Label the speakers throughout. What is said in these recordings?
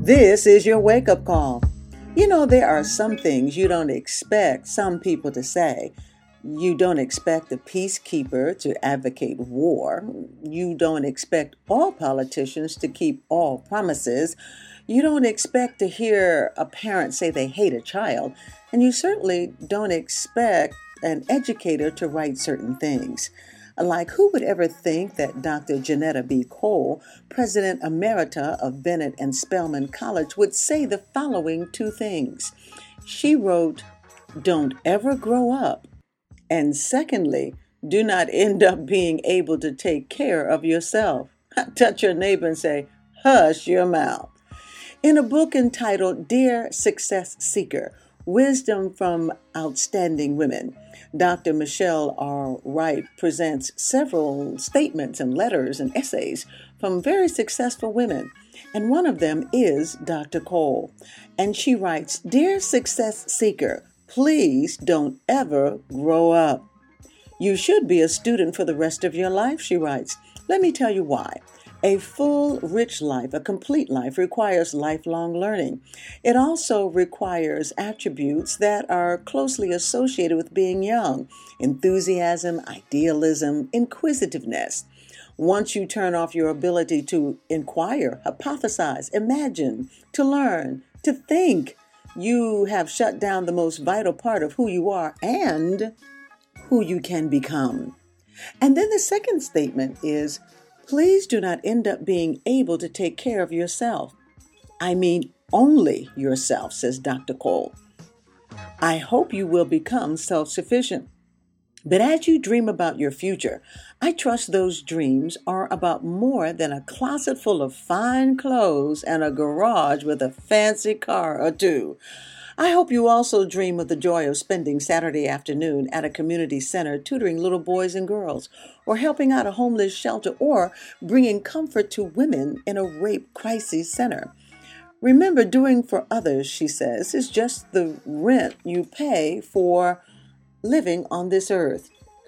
Speaker 1: This is your wake up call. You know, there are some things you don't expect some people to say. You don't expect a peacekeeper to advocate war. You don't expect all politicians to keep all promises. You don't expect to hear a parent say they hate a child. And you certainly don't expect an educator to write certain things. Like, who would ever think that Dr. Janetta B. Cole, President Emerita of Bennett and Spelman College, would say the following two things? She wrote, "Don't ever grow up. And secondly, do not end up being able to take care of yourself." Touch your neighbor and say, "Hush your mouth." In a book entitled Dear Success Seeker, Wisdom from Outstanding Women, Dr. Michelle R. Wright presents several statements and letters and essays from very successful women, and one of them is Dr. Cole. And she writes, "Dear Success Seeker, please don't ever grow up. You should be a student for the rest of your life," she writes. "Let me tell you why. A full, rich life, a complete life, requires lifelong learning. It also requires attributes that are closely associated with being young: enthusiasm, idealism, inquisitiveness. Once you turn off your ability to inquire, hypothesize, imagine, to learn, to think, you have shut down the most vital part of who you are and who you can become." And then the second statement is, "Please do not end up being able to take care of yourself. I mean, only yourself," says Dr. Cole. "I hope you will become self-sufficient. But as you dream about your future, I trust those dreams are about more than a closet full of fine clothes and a garage with a fancy car or two. I hope you also dream of the joy of spending Saturday afternoon at a community center tutoring little boys and girls, or helping out a homeless shelter, or bringing comfort to women in a rape crisis center. Remember, doing for others," she says, "is just the rent you pay for living on this earth."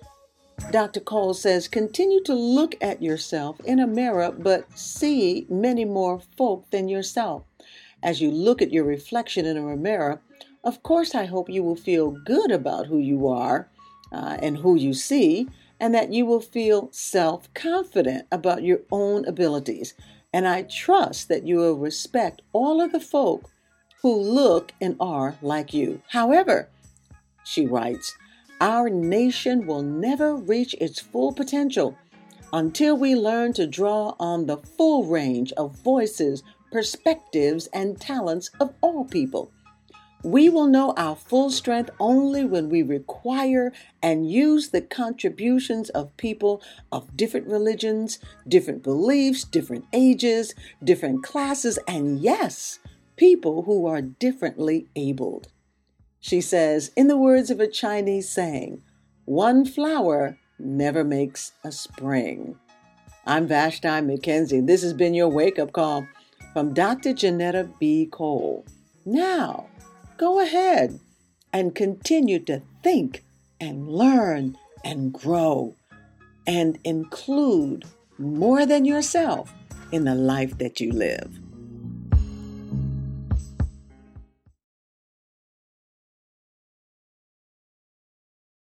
Speaker 1: Dr. Cole says, "Continue to look at yourself in a mirror, but see many more folk than yourself. As you look at your reflection in a mirror, of course, I hope you will feel good about who you are and who you see, and that you will feel self-confident about your own abilities. And I trust that you will respect all of the folk who look and are like you. However," she writes, "our nation will never reach its full potential until we learn to draw on the full range of voices, perspectives, and talents of all people. We will know our full strength only when we require and use the contributions of people of different religions, different beliefs, different ages, different classes, and yes, people who are differently abled." She says, in the words of a Chinese saying, "One flower never makes a spring." I'm Vashti McKenzie. This has been your wake-up call from Dr. Janetta B. Cole. Now, go ahead and continue to think and learn and grow and include more than yourself in the life that you live.